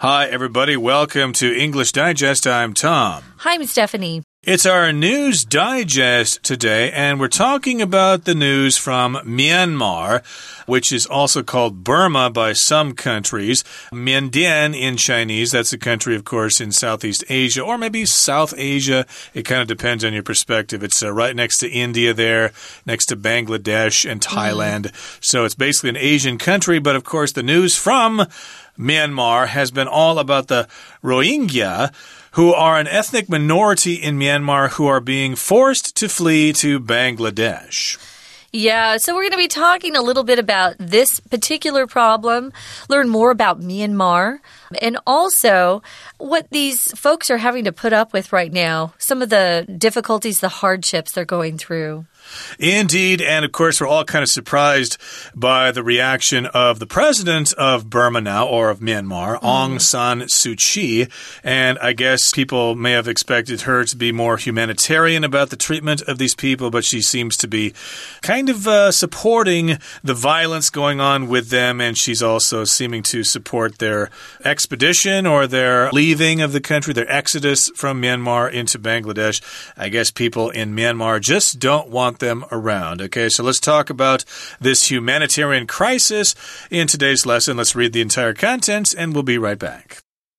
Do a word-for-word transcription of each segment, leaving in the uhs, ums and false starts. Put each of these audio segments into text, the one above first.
Hi, everybody. Welcome to English Digest. I'm Tom. Hi, I'm Stephanie. It's our news digest today, and we're talking about the news from Myanmar, which is also called Burma by some countries. Miandian in Chinese, that's a country, of course, in Southeast Asia, or maybe South Asia. It kind of depends on your perspective. It's uh, right next to India there, next to Bangladesh and Thailand. Mm. So it's basically an Asian country, but of course the news from Myanmar has been all about the Rohingya, who are an ethnic minority in Myanmar who are being forced to flee to Bangladesh. Yeah, so we're going to be talking a little bit about this particular problem, learn more about Myanmar, and also what these folks are having to put up with right now, some of the difficulties, the hardships they're going through. Indeed, and of course, we're all kind of surprised by the reaction of the president of Burma now, or of Myanmar, mm. Aung San Suu Kyi. And I guess people may have expected her to be more humanitarian about the treatment of these people, but she seems to be kind of uh, supporting the violence going on with them, and she's also seeming to support their expedition or their leaving of the country, their exodus from Myanmar into Bangladesh. I guess people in Myanmar just don't want them around. Okay, so let's talk about this humanitarian crisis in today's lesson. Let's read the entire content and we'll be right back.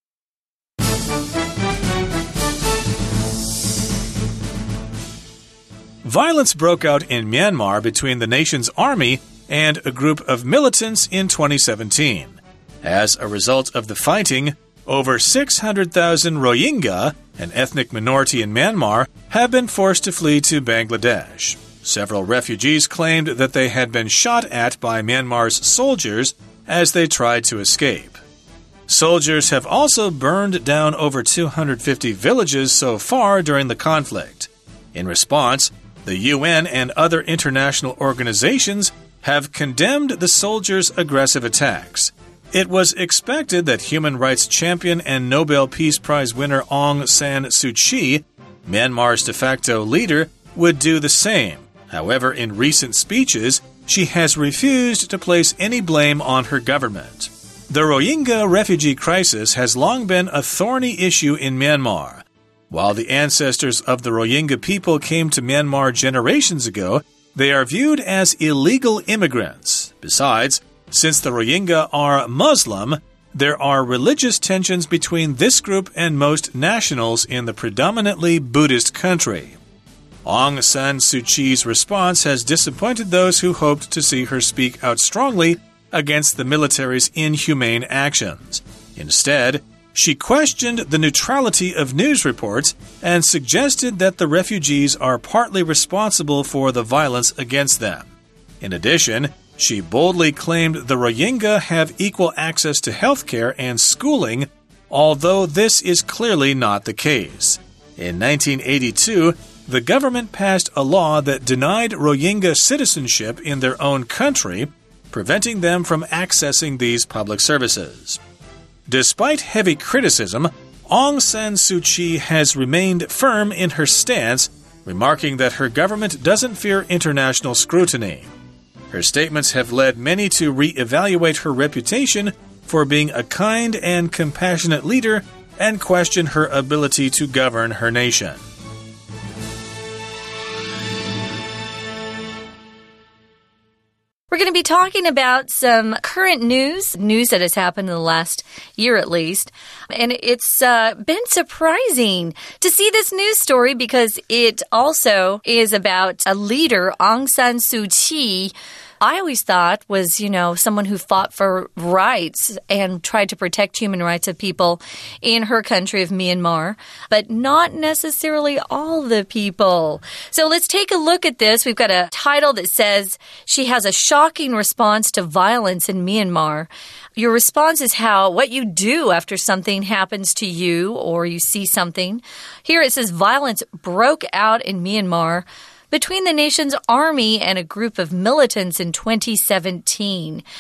Violence broke out in Myanmar between the nation's army and a group of militants in twenty seventeen. As a result of the fighting, over six hundred thousand Rohingya, an ethnic minority in Myanmar, have been forced to flee to Bangladesh. Several refugees claimed that they had been shot at by Myanmar's soldiers as they tried to escape. Soldiers have also burned down over two hundred fifty villages so far during the conflict. In response, the U N and other international organizations have condemned the soldiers' aggressive attacks. It was expected that human rights champion and Nobel Peace Prize winner Aung San Suu Kyi, Myanmar's de facto leader, would do the same. However, in recent speeches, she has refused to place any blame on her government. The Rohingya refugee crisis has long been a thorny issue in Myanmar. While the ancestors of the Rohingya people came to Myanmar generations ago, they are viewed as illegal immigrants. Besides, since the Rohingya are Muslim, there are religious tensions between this group and most nationals in the predominantly Buddhist country. Aung San Suu Kyi's response has disappointed those who hoped to see her speak out strongly against the military's inhumane actions. Instead, she questioned the neutrality of news reports and suggested that the refugees are partly responsible for the violence against them. In addition, she boldly claimed the Rohingya have equal access to healthcare and schooling, although this is clearly not the case. In nineteen eighty-two, the government passed a law that denied Rohingya citizenship in their own country, preventing them from accessing these public services. Despite heavy criticism, Aung San Suu Kyi has remained firm in her stance, remarking that her government doesn't fear international scrutiny. Her statements have led many to re-evaluate her reputation for being a kind and compassionate leader and question her ability to govern her nation. We're going to be talking about some current news, news that has happened in the last year at least. And it's uh, been surprising to see this news story because it also is about a leader, Aung San Suu Kyi, I always thought was, you know, someone who fought for rights and tried to protect human rights of people in her country of Myanmar, but not necessarily all the people. So let's take a look at this. We've got a title that says, she has a shocking response to violence in Myanmar. Your response is how, what you do after something happens to you or you see something. Here it says, violence broke out in Myanmar between the nation's army and a group of militants in twenty seventeen.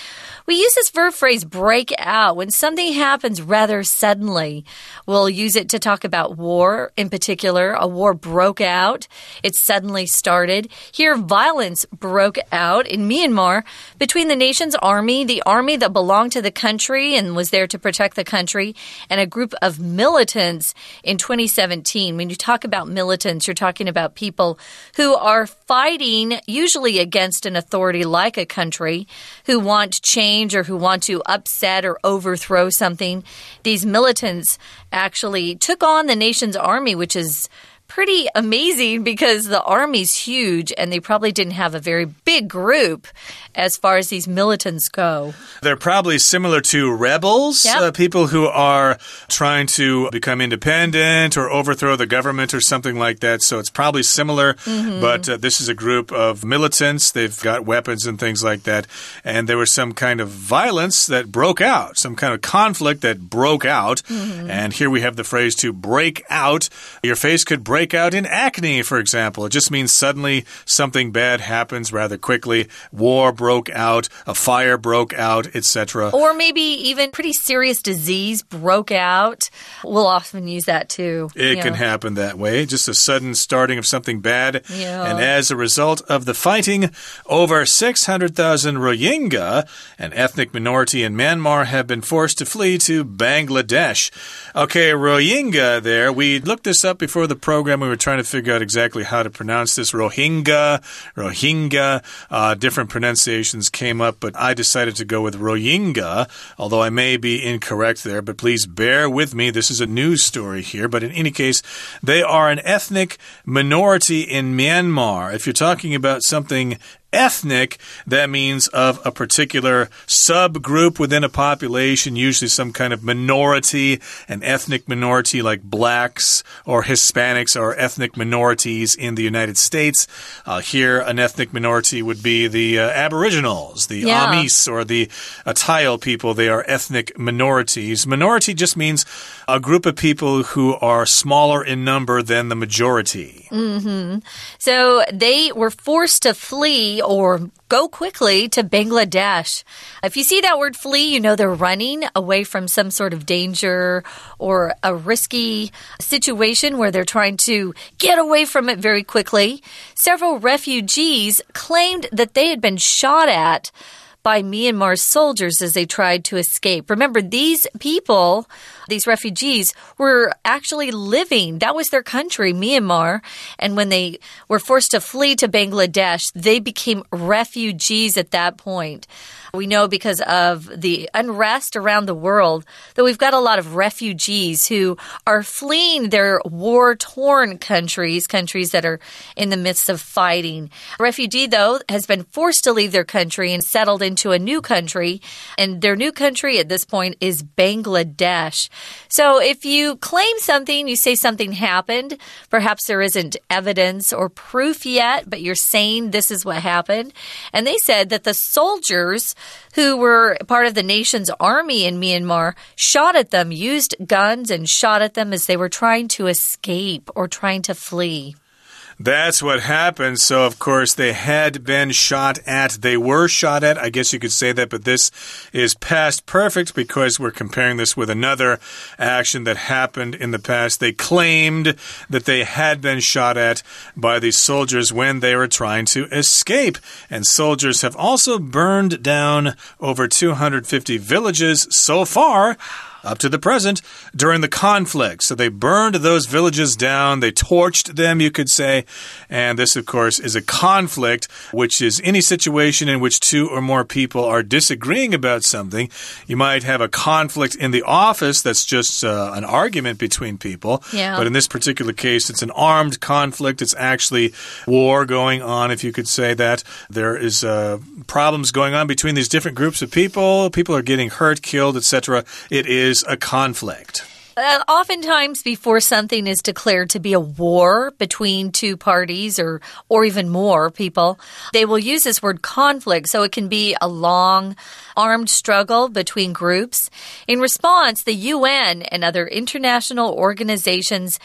We use this verb phrase break out when something happens rather suddenly. We'll use it to talk about war in particular. A war broke out. It suddenly started. Here, violence broke out in Myanmar between the nation's army, the army that belonged to the country and was there to protect the country, and a group of militants in twenty seventeen. When you talk about militants, you're talking about people who are fighting usually against an authority like a country, who want change or who want to upset or overthrow something. These militants actually took on the nation's army, which is pretty amazing because the army's huge and they probably didn't have a very big group as far as these militants go. They're probably similar to rebels, yep. uh, people who are trying to become independent or overthrow the government or something like that. So it's probably similar, mm-hmm. but uh, this is a group of militants. They've got weapons and things like that. And there was some kind of violence that broke out, some kind of conflict that broke out. Mm-hmm. And here we have the phrase to break out. Your face could break out in acne, for example. It just means suddenly something bad happens rather quickly. War broke out, a fire broke out, et cetera. Or maybe even pretty serious disease broke out. We'll often use that too. It yeah. can happen that way. Just a sudden starting of something bad. Yeah. And as a result of the fighting, over six hundred thousand Rohingya, an ethnic minority in Myanmar, have been forced to flee to Bangladesh. Okay, Rohingya there. We looked this up before the program. We were trying to figure out exactly how to pronounce this. Rohingya, Rohingya, uh, different pronunciations came up, but I decided to go with Rohingya, although I may be incorrect there, but please bear with me. This is a news story here, but in any case, they are an ethnic minority in Myanmar. If you're talking about something ethnic, that means of a particular subgroup within a population, usually some kind of minority, an ethnic minority like blacks or Hispanics are ethnic minorities in the United States. Uh, here, an ethnic minority would be the uh, Aboriginals, the yeah. Amis, or the Atayal people. They are ethnic minorities. Minority just means a group of people who are smaller in number than the majority. Mm-hmm. So they were forced to flee or go quickly to Bangladesh. If you see that word flee, you know they're running away from some sort of danger or a risky situation where they're trying to get away from it very quickly. Several refugees claimed that they had been shot at by Myanmar soldiers as they tried to escape. Remember, these people, these refugees, were actually living. That was their country, Myanmar. And when they were forced to flee to Bangladesh, they became refugees at that point. We know because of the unrest around the world that we've got a lot of refugees who are fleeing their war-torn countries, countries that are in the midst of fighting. A refugee, though, has been forced to leave their country and settled into a new country, and their new country at this point is Bangladesh. So if you claim something, you say something happened, perhaps there isn't evidence or proof yet, but you're saying this is what happened. And they said that the soldiers who were part of the nation's army in Myanmar shot at them, used guns and shot at them as they were trying to escape or trying to flee. That's what happened. So, of course, they had been shot at. They were shot at. I guess you could say that, but this is past perfect because we're comparing this with another action that happened in the past. They claimed that they had been shot at by these soldiers when they were trying to escape. And soldiers have also burned down over two hundred fifty villages so far, up to the present, during the conflict. So they burned those villages down. They torched them, you could say. And this, of course, is a conflict, which is any situation in which two or more people are disagreeing about something. You might have a conflict in the office that's just uh, an argument between people. Yeah. But in this particular case, it's an armed conflict. It's actually war going on, if you could say that. There is uh, problems going on between these different groups of people. People are getting hurt, killed, et cetera. It is a conflict. Uh, oftentimes, before something is declared to be a war between two parties or or even more people, they will use this word conflict. So it can be a long armed struggle between groups. In response, the U N and other international organizations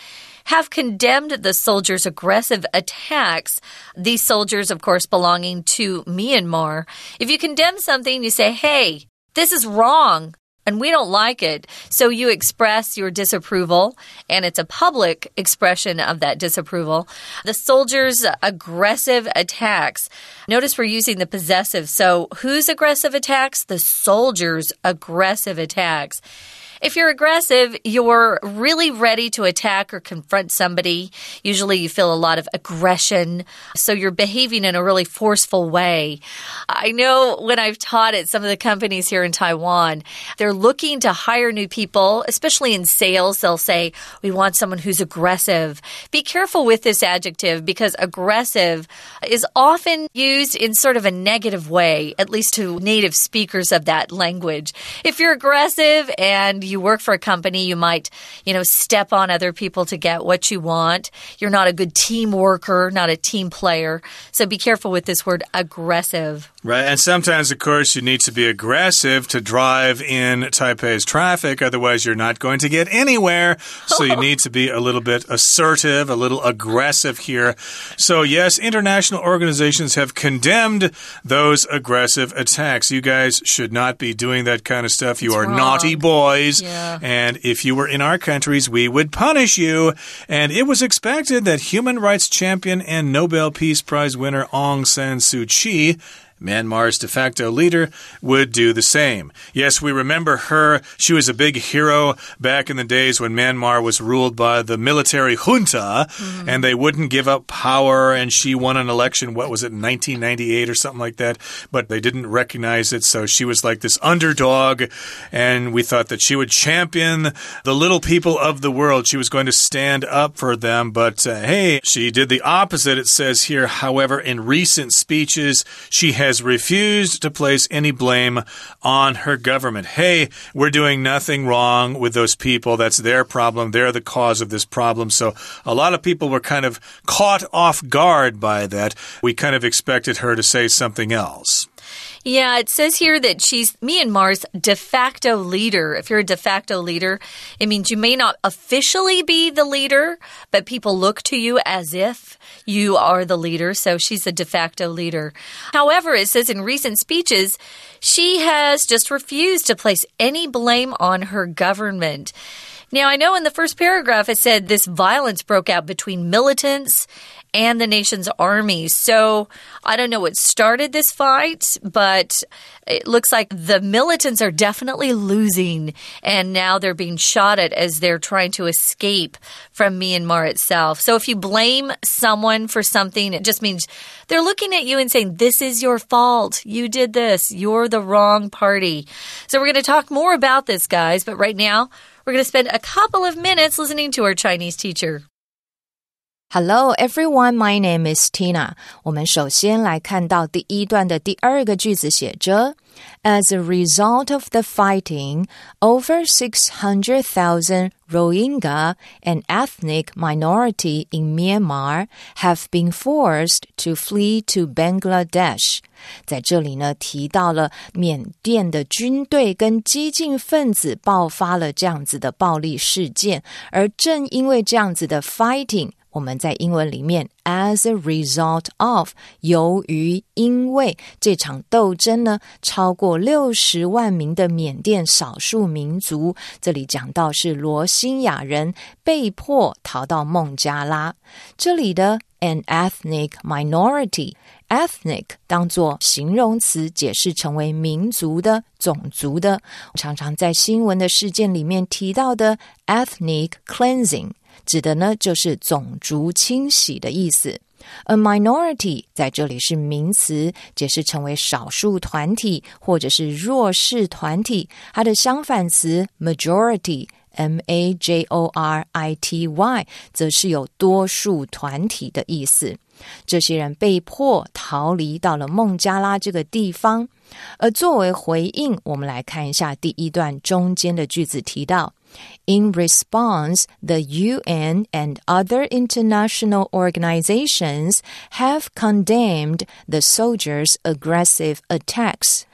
have condemned the soldiers' aggressive attacks. These soldiers, of course, belonging to Myanmar. If you condemn something, you say, hey, this is wrong. And we don't like it. So you express your disapproval, and it's a public expression of that disapproval. The soldiers' aggressive attacks. Notice we're using the possessive. So whose aggressive attacks? The soldiers' aggressive attacks. If you're aggressive, you're really ready to attack or confront somebody. Usually you feel a lot of aggression, so you're behaving in a really forceful way. I know when I've taught at some of the companies here in Taiwan, they're looking to hire new people, especially in sales. They'll say, we want someone who's aggressive. Be careful with this adjective because aggressive is often used in sort of a negative way, at least to native speakers of that language. If you're aggressive and you work for a company, you might, you know, step on other people to get what you want. You're not a good team worker, not a team player. So be careful with this word aggressive. Right, and sometimes, of course, you need to be aggressive to drive in Taipei's traffic. Otherwise, you're not going to get anywhere. So you need to be a little bit assertive, a little aggressive here. So yes, international organizations have condemned those aggressive attacks. You guys should not be doing that kind of stuff. You it's are wrong. naughty boys. Yeah. And if you were in our countries, we would punish you. And it was expected that human rights champion and Nobel Peace Prize winner Aung San Suu Kyi, Myanmar's de facto leader, would do the same. Yes, we remember her. She was a big hero back in the days when Myanmar was ruled by the military junta, mm-hmm. and they wouldn't give up power, and she won an election, what was it, in nineteen ninety-eight or something like that, but they didn't recognize it, so she was like this underdog, and we thought that she would champion the little people of the world. She was going to stand up for them, but uh, hey, she did the opposite, it says here. However, in recent speeches, she has has refused to place any blame on her government. Hey, we're doing nothing wrong with those people. That's their problem. They're the cause of this problem. So a lot of people were kind of caught off guard by that. We kind of expected her to say something else. Yeah, it says here that she's Myanmar's de facto leader. If you're a de facto leader, it means you may not officially be the leader, but people look to you as if you are the leader. So she's a de facto leader. However, it says in recent speeches, she has just refused to place any blame on her government. Now, I know in the first paragraph it said this violence broke out between militants and the nation's army. So I don't know what started this fight, but it looks like the militants are definitely losing, and now they're being shot at as they're trying to escape from Myanmar itself. So if you blame someone for something, it just means they're looking at you and saying, this is your fault. You did this. You're the wrong party. So we're going to talk more about this, guys, but right now we're going to spend a couple of minutes listening to our Chinese teacher. Hello everyone, my name is Tina. 我们首先来看到第一段的第二个句子写着 As a result of the fighting, over six hundred thousand Rohingya, an ethnic minority in Myanmar, have been forced to flee to Bangladesh. 在这里呢，提到了缅甸的军队跟激进分子爆发了这样子的暴力事件，而正因为这样子的 fighting，我们在英文里面 as a result of 由于因为这场斗争呢，超过六十万名的缅甸少数民族，这里讲到是罗兴亚人被迫逃到孟加拉。这里的 an ethnic minority ethnic 当作形容词解释成为民族的种族的，常常在新闻的事件里面提到的 ethnic cleansing指的呢就是种族清洗的意思。A minority 在这里是名词，解释成为少数团体或者是弱势团体，它的相反词 majority M A J O R I T Y 则是有多数团体的意思。这些人被迫逃离到了孟加拉这个地方，而作为回应，我们来看一下第一段中间的句子提到In response, the U N and other international organizations have condemned the soldiers' aggressive attacks.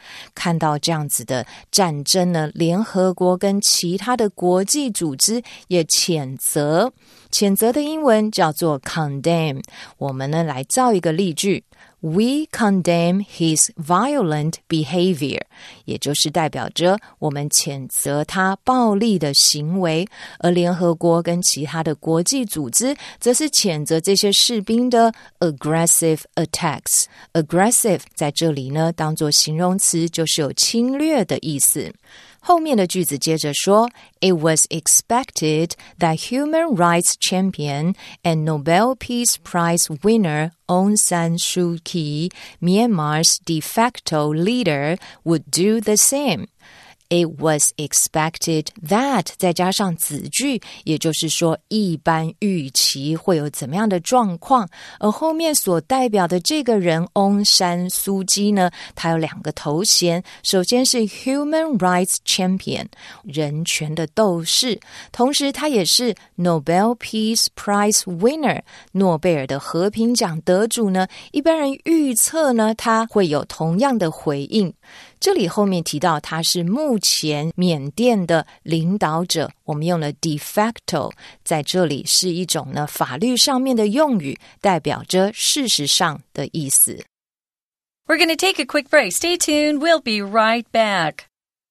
看到这样子的战争呢，联合国跟其他的国际组织也谴责，谴责的英文叫做 condemn。 我们呢来造一个例句， We condemn his violent behavior， 也就是代表着我们谴责他暴力的行为，而联合国跟其他的国际组织则是谴责这些士兵的 aggressive attacks。 aggressive 在这里呢当作形容词，就是有侵略的意思。后面的句子接着说 It was expected that human rights champion and Nobel Peace Prize winner Aung San Suu Kyi, Myanmar's de facto leader, would do the same.It was expected that 再加上子句，也就是说一般预期会有怎么样的状况，而后面所代表的这个人翁山苏基呢，他有两个头衔，首先是 Human Rights Champion 人权的斗士，同时他也是 Nobel Peace Prize winner 诺贝尔的和平奖得主呢，一般人预测呢他会有同样的回应。这里后面提到他是目前缅甸的领导者，我们用了 de facto， 在这里是一种呢法律上面的用语，代表着事实上的意思。 We're going to take a quick break. Stay tuned. We'll be right back.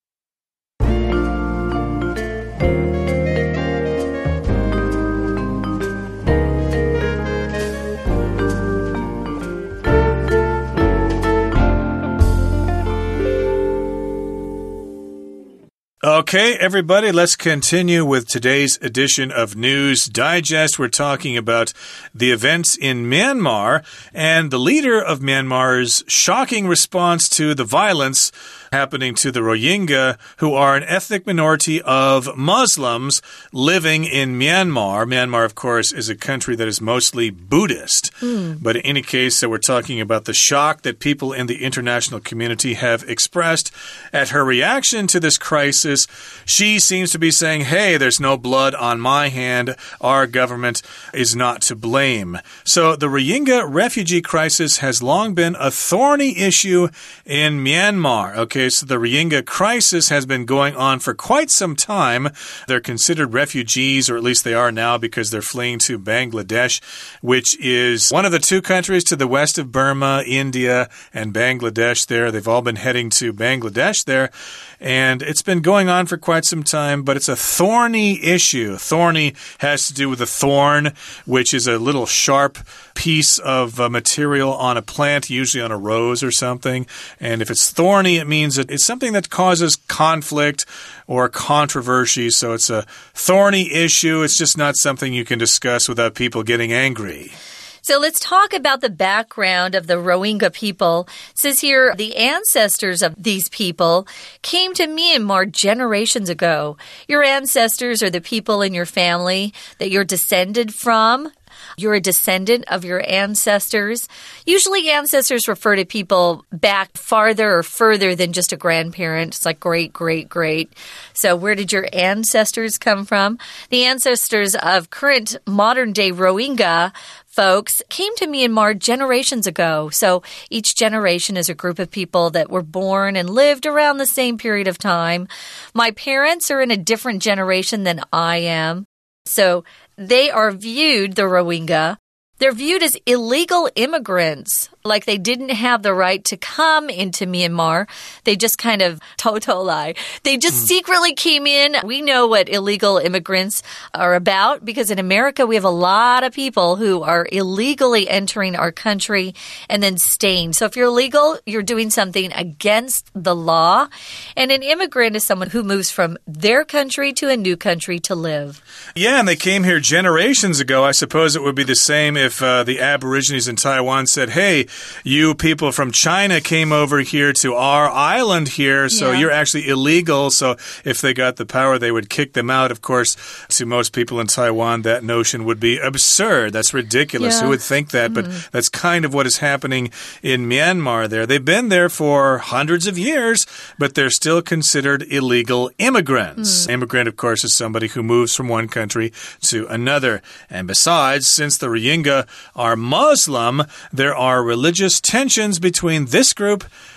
Okay, everybody, let's continue with today's edition of News Digest. We're talking about the events in Myanmar and the leader of Myanmar's shocking response to the violence happening to the Rohingya, who are an ethnic minority of Muslims living in Myanmar. Myanmar, of course, is a country that is mostly Buddhist. Mm. But in any case, so we're talking about the shock that people in the international community have expressed at her reaction to this crisis. She seems to be saying, hey, there's no blood on my hand. Our government is not to blame. So the Rohingya refugee crisis has long been a thorny issue in Myanmar. Okay, so the Rohingya crisis has been going on for quite some time. They're considered refugees, or at least they are now, because they're fleeing to Bangladesh, which is one of the two countries to the west of Burma, India, and Bangladesh there. They've all been heading to Bangladesh there. And it's been going on for quite some time, but it's a thorny issue. Thorny has to do with a thorn, which is a little sharp piece of uh, material on a plant, usually on a rose or something. And if it's thorny, it means that it's something that causes conflict or controversy. So it's a thorny issue. It's just not something you can discuss without people getting angry. So let's talk about the background of the Rohingya people. It says here, the ancestors of these people came to Myanmar generations ago. Your ancestors are the people in your family that you're descended from. You're a descendant of your ancestors. Usually ancestors refer to people back farther or further than just a grandparent. It's like great, great, great. So where did your ancestors come from? The ancestors of current modern-day Rohingya folks came to Myanmar generations ago. So each generation is a group of people that were born and lived around the same period of time. My parents are in a different generation than I am. So they are viewed, the Rohingya, they're viewed as illegal immigrants, like they didn't have the right to come into Myanmar. They just kind of totolai. They just mm. secretly came in. We know what illegal immigrants are about because in America we have a lot of people who are illegally entering our country and then staying. So if you're illegal, you're doing something against the law. And an immigrant is someone who moves from their country to a new country to live. Yeah, and they came here generations ago. I suppose it would be the same if uh, the Aborigines in Taiwan said, hey, you people from China came over here to our island here, so yeah. you're actually illegal. So if they got the power, they would kick them out. Of course, to most people in Taiwan, that notion would be absurd. That's ridiculous. Yeah. Who would think that? Mm-hmm. But that's kind of what is happening in Myanmar there. They've been there for hundreds of years, but they're still considered illegal immigrants. Mm. Immigrant, of course, is somebody who moves from one country to another. And besides, since the Rohingya are Muslim, there are religious tensions between this group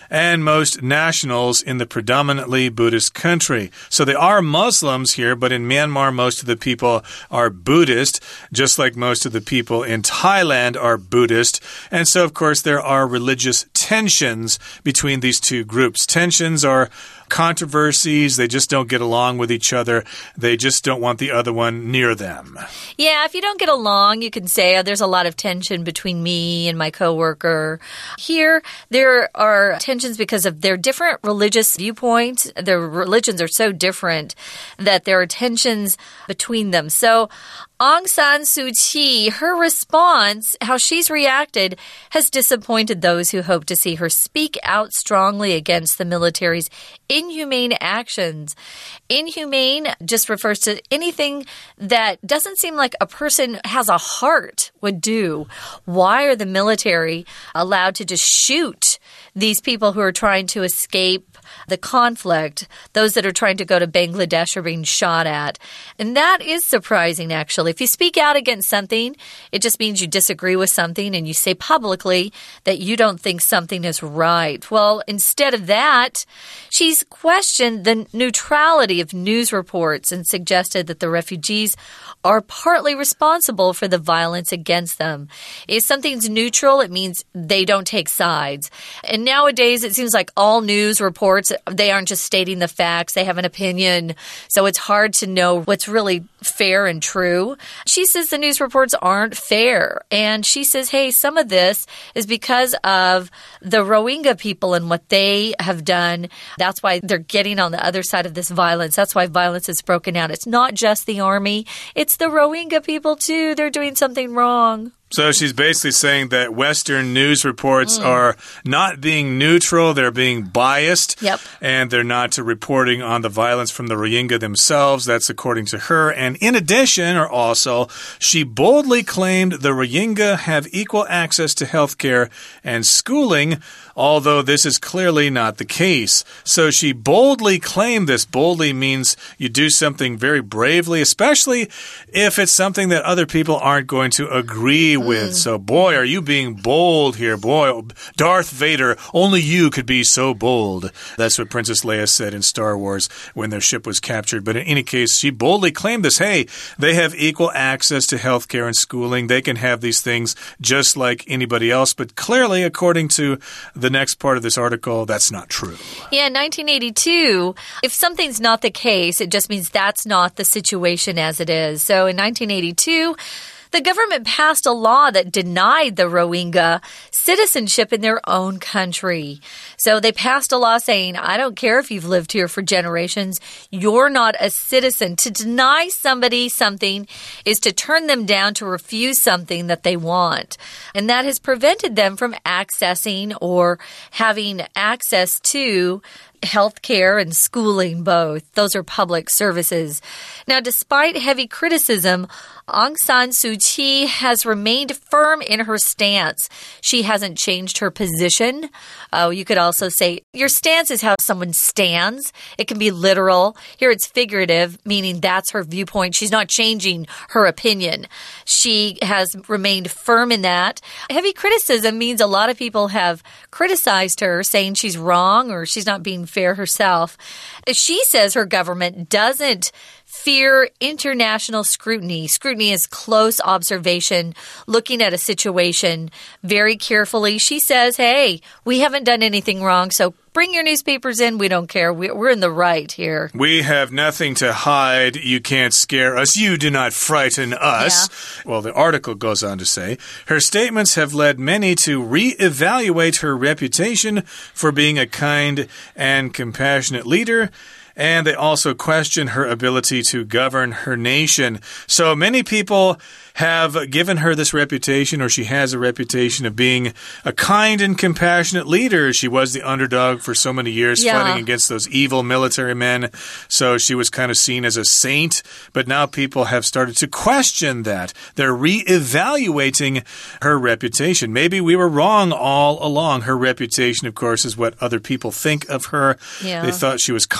and most nationals in the predominantly Buddhist country. So they are Muslims here, but in Myanmar, most of the people are Buddhist, just like most of the people in Thailand are Buddhist. And so, of course, there are religious tensions between these two groups. Tensions are controversies. They just don't get along with each other. They just don't want the other one near them. Yeah, if you don't get along, you can say, oh, there's a lot of tension between me and my coworker. Here, there are tensions because of their different religious viewpoints. Their religions are so different that there are tensions between them. So, Aung San Suu Kyi, her response, how she's reacted, has disappointed those who hope to see her speak out strongly against the military's inhumane actions. Inhumane just refers to anything that doesn't seem like a person has a heart would do. Why are the military allowed to just shoot these people who are trying to escape the conflict? Those that are trying to go to Bangladesh are being shot at. And that is surprising, actually. If you speak out against something, it just means you disagree with something and you say publicly that you don't think something is right. Well, instead of that, she's questioned the neutrality of news reports and suggested that the refugees are partly responsible for the violence against them. If something's neutral, it means they don't take sides. And nowadays, it seems like all news reports, they aren't just stating the facts, they have an opinion. So it's hard to know what's really fair and true. She says the news reports aren't fair. And she says, hey, some of this is because of the Rohingya people and what they have done. That's why they're getting on the other side of this violence. That's why violence is broken out. It's not just the army. It's the Rohingya people, too. They're doing something wrong. So she's basically saying that Western news reports mm. are not being neutral, they're being biased, yep. and they're not reporting on the violence from the Rohingya themselves. That's according to her. And in addition, or also, she boldly claimed the Rohingya have equal access to healthcare and schooling, although this is clearly not the case. So she boldly claimed this. Boldly means you do something very bravely, especially if it's something that other people aren't going to agree with. with. So, boy, are you being bold here. Boy, Darth Vader, only you could be so bold. That's what Princess Leia said in Star Wars when their ship was captured. But in any case, she boldly claimed this. Hey, they have equal access to healthcare and schooling. They can have these things just like anybody else. But clearly, according to the next part of this article, that's not true. Yeah, in nineteen eighty-two, if something's not the case, it just means that's not the situation as it is. So in nineteen eighty-two, the government passed a law that denied the Rohingya citizenship in their own country. So they passed a law saying, I don't care if you've lived here for generations, you're not a citizen. To deny somebody something is to turn them down, to refuse something that they want. And that has prevented them from accessing or having access to healthcare and schooling both. Those are public services. Now, despite heavy criticism, Aung San Suu Kyi has remained firm in her stance. She hasn't changed her position. Oh, you could also say your stance is how someone stands. It can be literal. Here it's figurative, meaning that's her viewpoint. She's not changing her opinion. She has remained firm in that. Heavy criticism means a lot of people have criticized her, saying she's wrong or she's not being fair herself. She says her government doesn't fear international scrutiny. Scrutiny is close observation, looking at a situation very carefully. She says, hey, we haven't done anything wrong, so bring your newspapers in. We don't care. We're in the right here. We have nothing to hide. You can't scare us. You do not frighten us. Yeah. Well, the article goes on to say, her statements have led many to re-evaluate her reputation for being a kind and compassionate leader. And they also question her ability to govern her nation. So many people have given her this reputation, or she has a reputation of being a kind and compassionate leader. She was the underdog for so many years, yeah. fighting against those evil military men. So she was kind of seen as a saint. But now people have started to question that. They're re-evaluating her reputation. Maybe we were wrong all along. Her reputation, of course, is what other people think of her. Yeah. They thought she was kind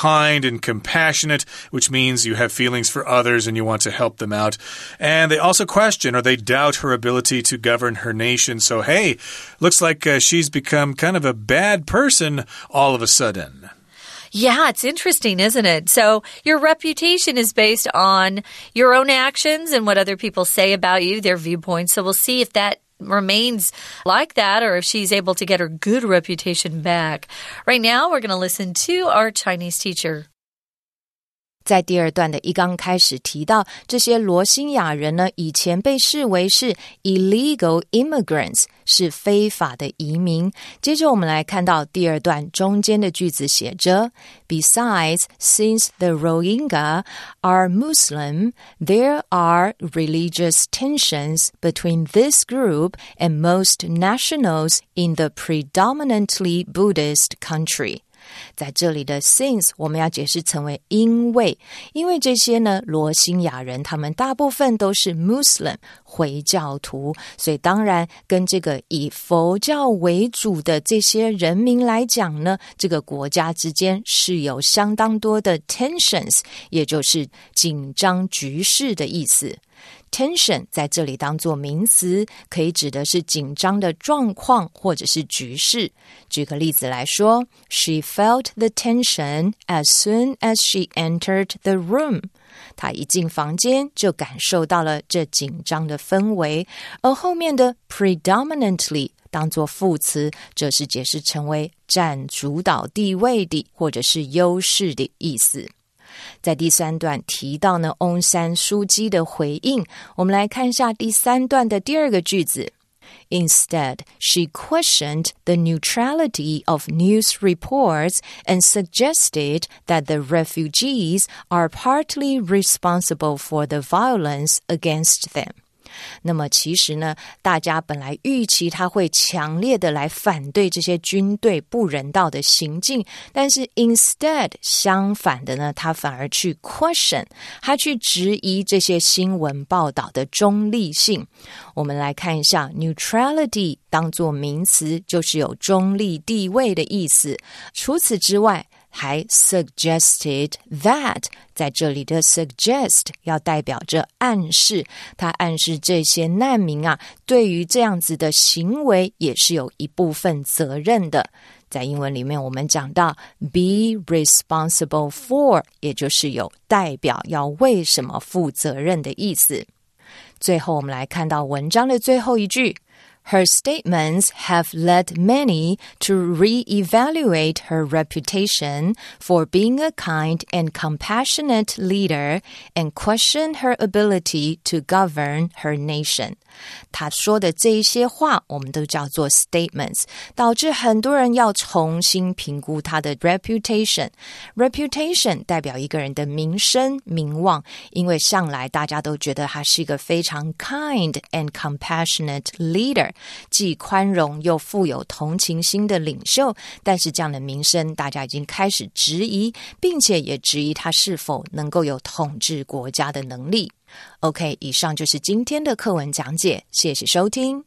kind and compassionate, which means you have feelings for others and you want to help them out. And they also question or they doubt her ability to govern her nation. So, hey, looks like uh, she's become kind of a bad person all of a sudden. Yeah, it's interesting, isn't it? So your reputation is based on your own actions and what other people say about you, their viewpoints. So we'll see if that remains like that or if she's able to get her good reputation back. Right now, we're going to listen to our Chinese teacher. 在第二段的一刚开始提到，这些罗兴亚人呢，以前被视为是 illegal immigrants， 是非法的移民。接着我们来看到第二段中间的句子写着 Besides, since the Rohingya are Muslim, there are religious tensions between this group and most nationals in the predominantly Buddhist country.在这里的 since 我们要解释成为因为，因为这些呢罗兴亚人他们大部分都是 Muslim 回教徒，所以当然跟这个以佛教为主的这些人民来讲呢，这个国家之间是有相当多的 tensions， 也就是紧张局势的意思。Tension 在这里当作名词，可以指的是紧张的状况或者是局势。举个例子来说 She felt the tension as soon as she entered the room. 她一进房间就感受到了这紧张的氛围。而后面的 predominantly 当作副词，则是解释成为占主导地位的或者是优势的意思。在第三段提到呢翁山书记的回应，我们来看一下第三段的第二个句子。Instead, she questioned the neutrality of news reports and suggested that the refugees are partly responsible for the violence against them.那么其实呢大家本来预期他会强烈的来反对这些军队不人道的行径，但是 instead 相反的呢他反而去 question， 他去质疑这些新闻报道的中立性。我们来看一下 neutrality 当作名词就是有中立地位的意思。除此之外还 suggested that， 在这里的 suggest 要代表着暗示，它暗示这些难民啊，对于这样子的行为也是有一部分责任的。在英文里面我们讲到 be responsible for， 也就是有代表要为什么负责任的意思。最后我们来看到文章的最后一句Her statements have led many to re-evaluate her reputation for being a kind and compassionate leader and question her ability to govern her nation. 她说的这一些话我们都叫做 statements， 导致很多人要重新评估她的 reputation。 reputation 代表一个人的名声名望，因为向来大家都觉得她是一个非常 kind and compassionate leader，既宽容又富有同情心的领袖，但是这样的名声大家已经开始质疑，并且也质疑他是否能够有统治国家的能力。 OK， 以上就是今天的课文讲解，谢谢收听。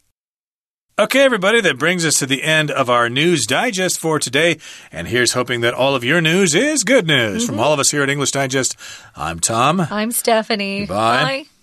Okay, everybody, that brings us to the end of our news digest for today. And here's hoping that all of your news is good news. Mm-hmm. From all of us here at English Digest, I'm Tom. I'm Stephanie. Bye. Bye.